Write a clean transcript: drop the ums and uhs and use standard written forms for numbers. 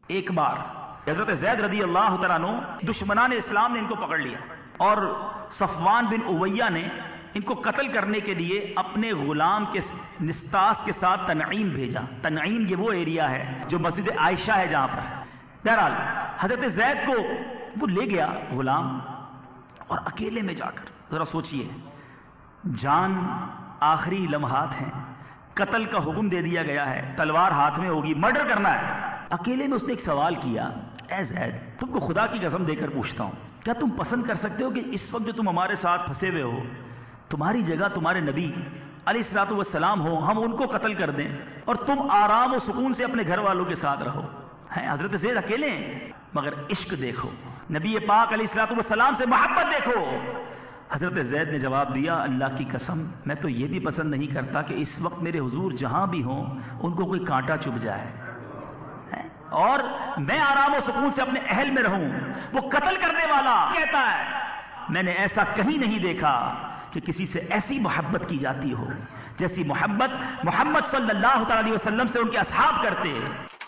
ایک بار حضرت زید رضی اللہ تعالیٰ عنہ دشمنان اسلام نے ان کو پکڑ لیا اور صفوان بن امیہ نے ان کو قتل کرنے کے لیے اپنے غلام کے نستاس کے ساتھ تنعیم بھیجا. تنعیم یہ وہ ایریا ہے جو مسجد عائشہ ہے جہاں پر. بہرحال حضرت زید کو وہ لے گیا غلام اور اکیلے میں جا کر, ذرا سوچئے, جان آخری لمحات ہیں, قتل کا حکم دے دیا گیا ہے, تلوار ہاتھ میں ہوگی, مرڈر کرنا ہے. اکیلے میں اس نے ایک سوال کیا, اے زید تم کو خدا کی قسم دے کر پوچھتا ہوں, کیا تم پسند کر سکتے ہو کہ اس وقت جو تم ہمارے ساتھ پھنسے ہوئے ہو, تمہاری جگہ تمہارے نبی علیہ الصلوۃ والسلام ہو, ہم ان کو قتل کر دیں اور تم آرام و سکون سے اپنے گھر والوں کے ساتھ رہو؟ ہیں حضرت زید اکیلے ہیں, مگر عشق دیکھو, نبی پاک علیہ الصلوۃ والسلام سے محبت دیکھو. حضرت زید نے جواب دیا, اللہ کی قسم میں تو یہ بھی پسند نہیں کرتا کہ اس وقت میرے حضور جہاں بھی ہوں ان کو کوئی کانٹا چبھ جائے اور میں آرام و سکون سے اپنے اہل میں رہوں. وہ قتل کرنے والا کہتا ہے میں نے ایسا کہیں نہیں دیکھا کہ کسی سے ایسی محبت کی جاتی ہو جیسی محبت محمد صلی اللہ تعالی وسلم سے ان کے اصحاب کرتے.